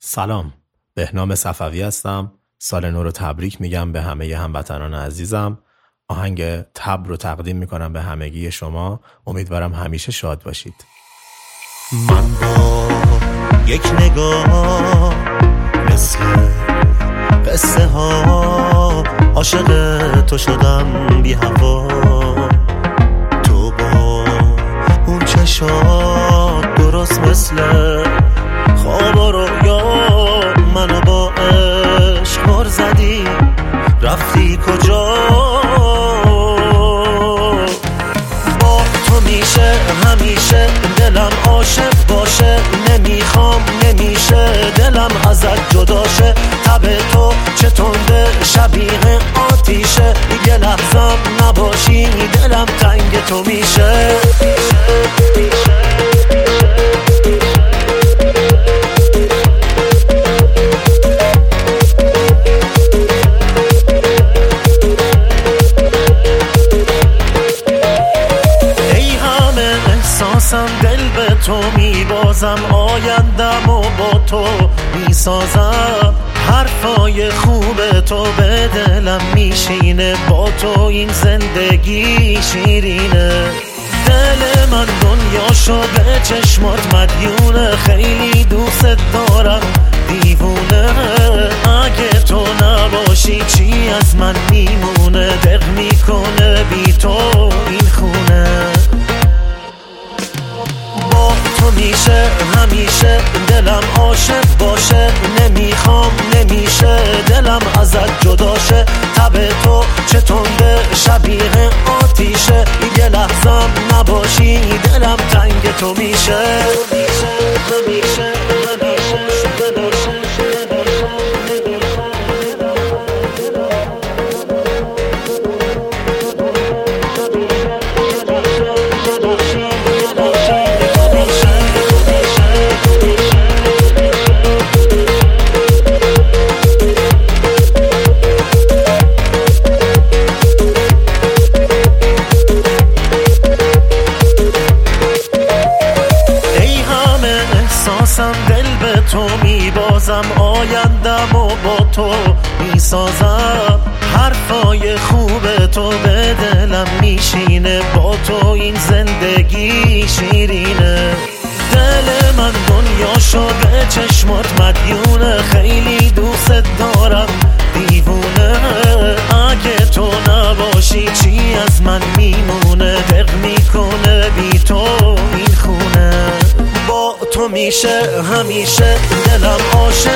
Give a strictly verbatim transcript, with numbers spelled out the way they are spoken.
سلام، بهنام صفوی هستم. سال نو رو تبریک میگم به همه هموطنان عزیزم. آهنگ تبر رو تقدیم میکنم به همگی شما. امیدوارم همیشه شاد باشید. من با یک نگاه مثل قصه ها عاشق تو شدم بی هوا. تو با اون چشات درست مثل خواب و رویا منو با عشق بر زدی. رفتی کجا؟ با تو میشه همیشه دلم عاشق باشه. نمیخوام نمیشه دلم ازت جداشه. تب تو چه تنده شبیه آتیشه. یه لحظم نباشی دلم تنگ تو میشه. دل به تو میبازم، آیندم و با تو میسازم. حرفای خوب تو به دلم میشینه، با تو این زندگی شیرینه. دل من دنیاشو به چشمات مدیونه، خیلی دوست دارم دیوونه. اگه تو نباشی چی از من میمونه؟ دق میکنه بی تو این خونه. با تو میشه همیشه دلم عاشق باشه. نمیخوام نمیشه دلم ازت جداشه. تب تو چه تنده شبیه آتیشه. یه لحظم نباشی دلم تنگ تو میشه. همیشه همیشه دل به تو میبازم، آیندم و با تو میسازم. حرفای خوب تو به دلم میشینه، با تو این زندگی شیرینه. دل من دنیاشو به چشمات مدیونه، خیلی دوست دارم دیوونه. اگه تو نباشی چی از من میمونه؟ دق میکنه بی تو این خونه. با تو میشه همیشه دلم عاشق